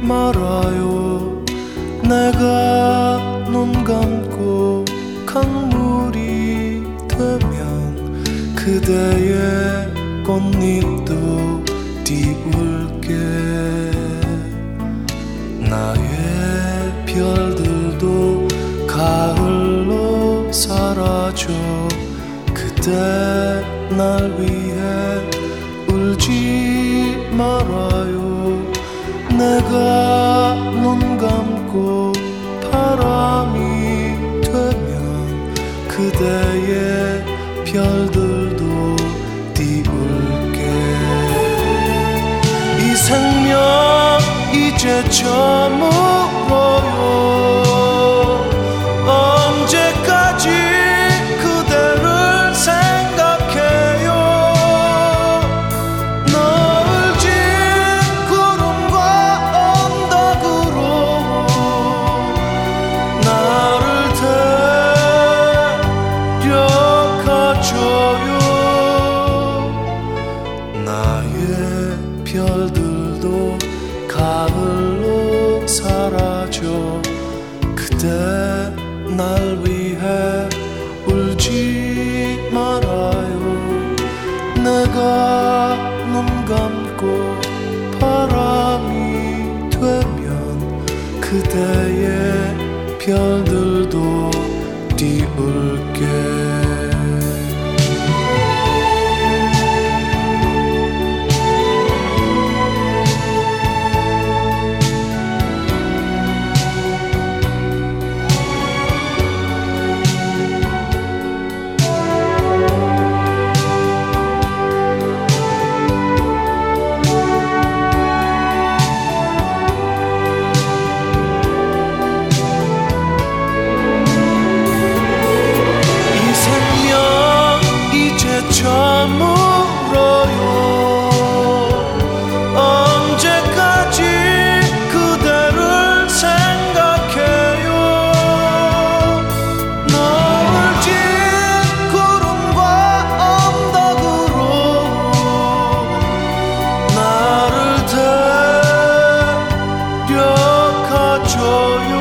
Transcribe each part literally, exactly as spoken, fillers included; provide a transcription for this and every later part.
말아요. 내가 눈 감고 강물이 되면 그대의 꽃잎도 띄울게. 나의 별들도 가을로 사라져. 그대 날 위해 울지 말아요. 내가 눈 감고 바람이 되면 그대의 별들도 띄울게. 이 생명 이제 저물어요. 언제까지 그대를 생각해요. 너를 진 구름과 언덕으로 나를 데려가줘요. 나의 별들도 가을로 사라져. 그대 날 위해 울지 말아요. 내가 눈 감고 바람이 되면 그대의 별들도 띄울게. 저물어요. 언제까지 그대를 생각해요. 너를 진 구름과 언덕으로 나를 데려가줘요.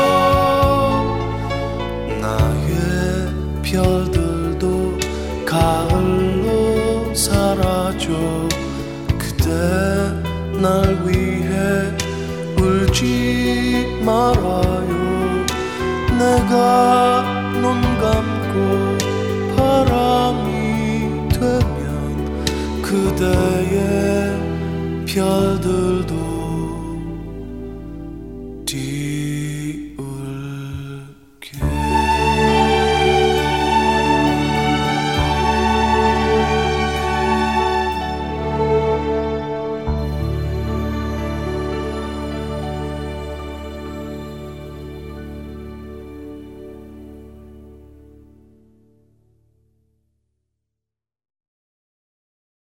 나의 별들도 가을로 사라져. 그대 날 위해 울지 말아요. 내가 눈 감고 바람이 되면 그대의 별들도